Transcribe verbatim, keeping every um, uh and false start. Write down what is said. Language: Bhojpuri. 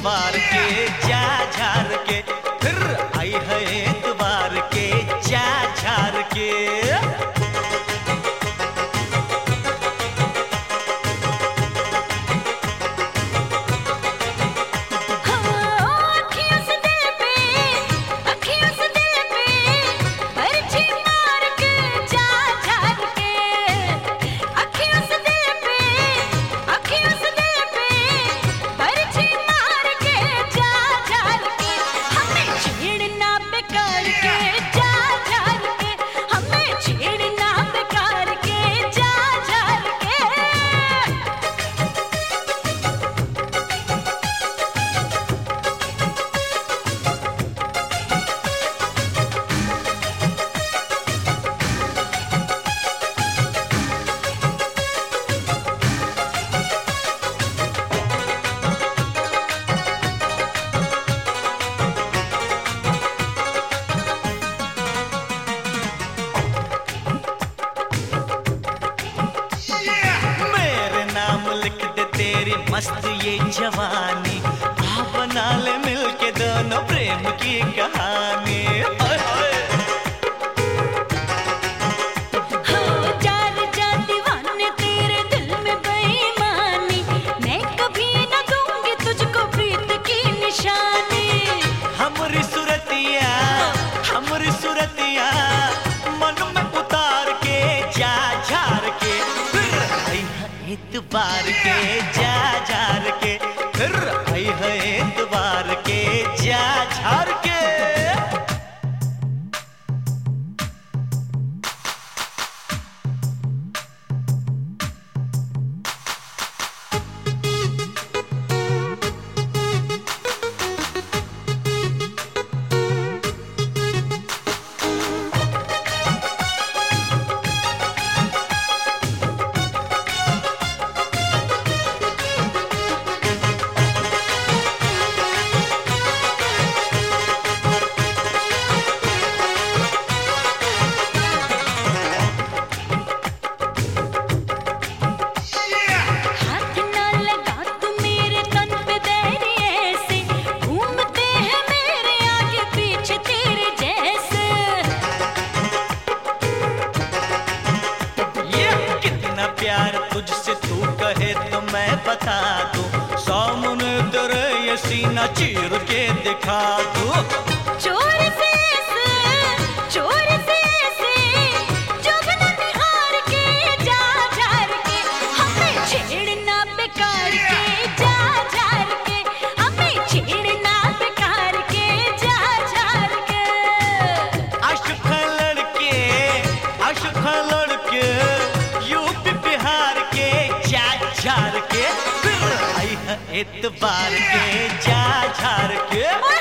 एतवार के जा झार के, फिर आई है एतवार के जा झार के। तेरी मस्त ये जवानी, आ बना ले मिलके दोनों प्रेम की कहानी। हाय हाय हो जार जा दीवाने तेरे दिल में बेईमानी, मैं कभी न दूंगी तुझको प्रीत की निशानी। हमरी सूरतिया हमरी सूरतिया मन में उतार के जा झार के, फिर आई है एतवार के जा झार के, फिर आई है एतवार के जा झार के। प्यार तुझसे तू कहे तो मैं बता दूं, सौ मुन तेरे ये सीना चीर के दिखा दूं। चोर से ऐसे, चोर से ऐसे, जुगन निहार के जा झार के, हमें छेड़ना बेकार के जा झार के, हमें छेड़ना बेकार के जा झार के। आशिक लड़के आशिक लड़के यूपी बिहार के जा झार के, फिर आई है एतवार के जा झार के।